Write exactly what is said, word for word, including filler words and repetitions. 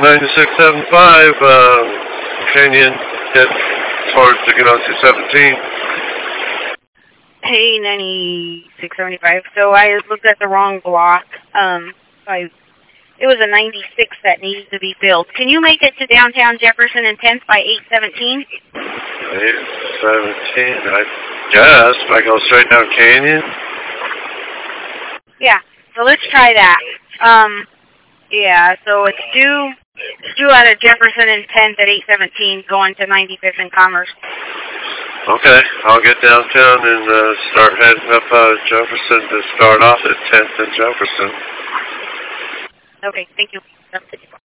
ninety-six seventy-five, uh, Canyon, head towards the Ganassi seventeen. Hey, ninety-six seventy-five. So I looked at the wrong block. Um, I, it was a ninety-six that needs to be filled. Can you make it to downtown Jefferson and tenth by eight seventeen? eight seventeen, I guess. If I go straight down Canyon? Yeah, so let's try that. Um, yeah, so it's due, due out of Jefferson and tenth at eight seventeen going to ninety-fifth and Commerce. Okay, I'll get downtown and uh, start heading up uh, Jefferson to start off at tenth and Jefferson. Okay, thank you.